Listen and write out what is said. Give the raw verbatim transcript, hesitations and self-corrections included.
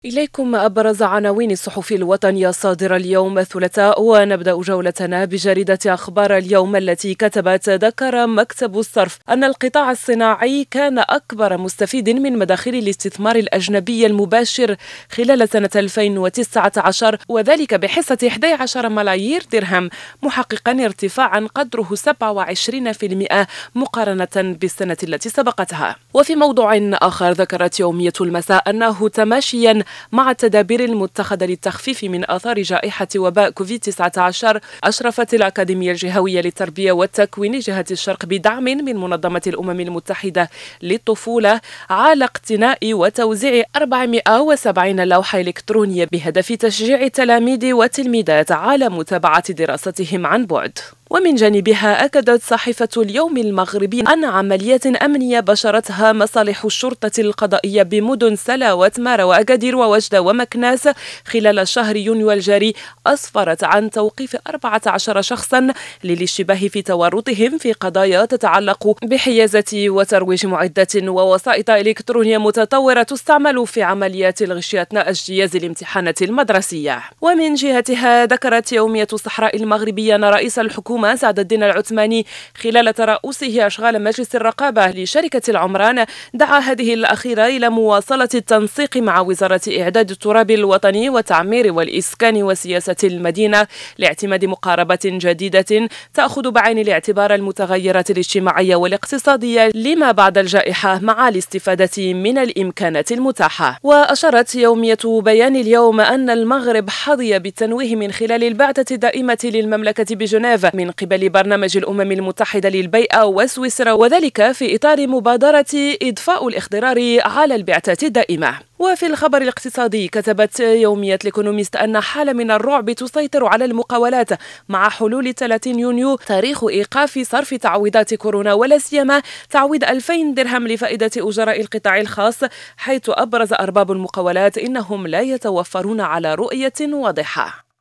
إليكم أبرز عناوين الصحف الوطنية الصادرة اليوم الثلاثاء، ونبدأ جولتنا بجريدة أخبار اليوم التي كتبت: ذكر مكتب الصرف أن القطاع الصناعي كان أكبر مستفيد من مداخيل الاستثمار الأجنبي المباشر خلال سنة ألفين وتسعة عشر، وذلك بحصة أحد عشر ملايير درهم، محققا ارتفاعا قدره سبعة وعشرين بالمئة مقارنة بالسنة التي سبقتها. وفي موضوع آخر، ذكرت يومية المساء أنه تماشيا مع التدابير المتخذة للتخفيف من آثار جائحة وباء كوفيد تسعة عشر، أشرفت الأكاديمية الجهوية للتربية والتكوين جهة الشرق بدعم من منظمة الأمم المتحدة للطفولة على اقتناء وتوزيع أربعمائة وسبعين لوحة إلكترونية بهدف تشجيع التلاميذ والتلميذات على متابعة دراستهم عن بعد. ومن جانبها، أكدت صحيفة اليوم المغربي أن عمليات أمنية بشرتها مصالح الشرطة القضائية بمدن سلا وتمارا وأكادير ووجدة ومكناس خلال شهر يونيو الجاري أسفرت عن توقيف أربعة عشر شخصا للاشتباه في تورطهم في قضايا تتعلق بحيازة وترويج معدات ووسائط إلكترونية متطورة تستعمل في عمليات الغش أثناء اجتياز الامتحانات المدرسية. ومن جهتها، ذكرت يومية الصحراء المغربية أن رئيس الحكومة سعد الدين العثماني خلال ترأسه أشغال مجلس الرقابة لشركة العمران دعا هذه الأخيرة إلى مواصلة التنسيق مع وزارة إعداد التراب الوطني والتعمير والإسكان وسياسة المدينة لاعتماد مقاربة جديدة تأخذ بعين الاعتبار المتغيرات الاجتماعية والاقتصادية لما بعد الجائحة مع الاستفادة من الإمكانات المتاحة. وأشارت يومية بيان اليوم أن المغرب حظي بالتنويه من خلال البعثة الدائمة للمملكة بجنيف من قبل برنامج الأمم المتحدة للبيئة وسويسرا، وذلك في إطار مبادرة إضفاء الإخضرار على البعثات الدائمة. وفي الخبر الاقتصادي، كتبت يومية الإيكونوميست أن حالة من الرعب تسيطر على المقاولات مع حلول ثلاثين يونيو تاريخ إيقاف صرف تعويضات كورونا، ولا سيما تعويض ألفين درهم لفائدة أجراء القطاع الخاص، حيث أبرز أرباب المقاولات إنهم لا يتوفرون على رؤية واضحة.